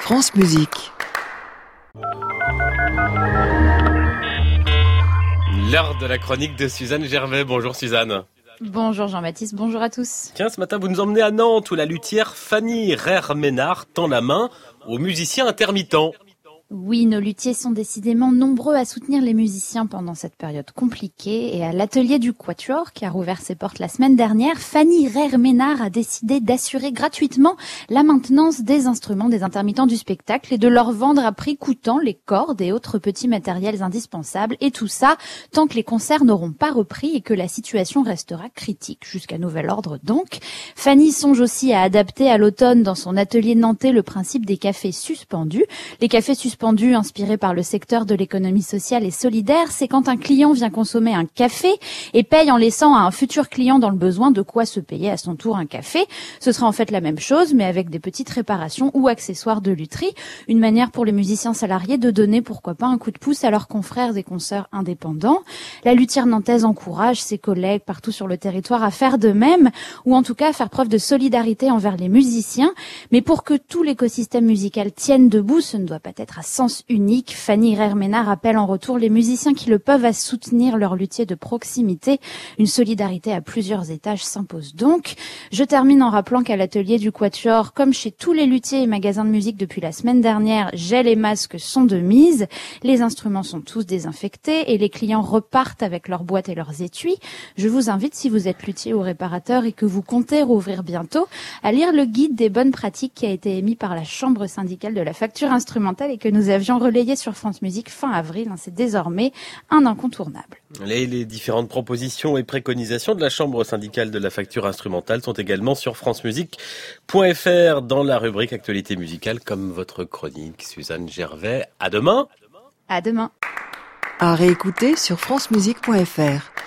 France Musique. L'heure de la chronique de Suzanne Gervais. Bonjour Suzanne. Bonjour Jean-Baptiste, bonjour à tous. Tiens, ce matin vous nous emmenez à Nantes où la luthière Fanny Rehr-Ménard tend la main aux musiciens intermittents. Oui, nos luthiers sont décidément nombreux à soutenir les musiciens pendant cette période compliquée et à l'atelier du Quatuor, qui a rouvert ses portes la semaine dernière, Fanny Rehr-Ménard a décidé d'assurer gratuitement la maintenance des instruments des intermittents du spectacle et de leur vendre à prix coûtant les cordes et autres petits matériels indispensables, et tout ça tant que les concerts n'auront pas repris et que la situation restera critique, jusqu'à nouvel ordre donc. Fanny songe aussi à adapter à l'automne dans son atelier nantais le principe des cafés suspendus. Les cafés suspendus inspiré par le secteur de l'économie sociale et solidaire, c'est quand un client vient consommer un café et paye en laissant à un futur client dans le besoin de quoi se payer à son tour un café. Ce sera en fait la même chose, mais avec des petites réparations ou accessoires de lutherie. Une manière pour les musiciens salariés de donner, pourquoi pas, un coup de pouce à leurs confrères et consoeurs indépendants. La luthière nantaise encourage ses collègues partout sur le territoire à faire de même, ou en tout cas à faire preuve de solidarité envers les musiciens. Mais pour que tout l'écosystème musical tienne debout, ce ne doit pas être à sens unique. Fanny Rehr-Ménard appelle en retour les musiciens qui le peuvent à soutenir leur luthier de proximité. Une solidarité à plusieurs étages s'impose donc. Je termine en rappelant qu'à l'atelier du Quatuor, comme chez tous les luthiers et magasins de musique depuis la semaine dernière, gel et masques sont de mise. Les instruments sont tous désinfectés et les clients repartent avec leurs boîtes et leurs étuis. Je vous invite, si vous êtes luthier ou réparateur et que vous comptez rouvrir bientôt, à lire le guide des bonnes pratiques qui a été émis par la Chambre syndicale de la facture instrumentale et que nous avions relayé sur France Musique fin avril. C'est désormais un incontournable. Les différentes propositions et préconisations de la Chambre syndicale de la facture instrumentale sont également sur francemusique.fr dans la rubrique Actualité musicale, comme votre chronique, Suzanne Gervais. À demain. À demain. À réécouter sur francemusique.fr.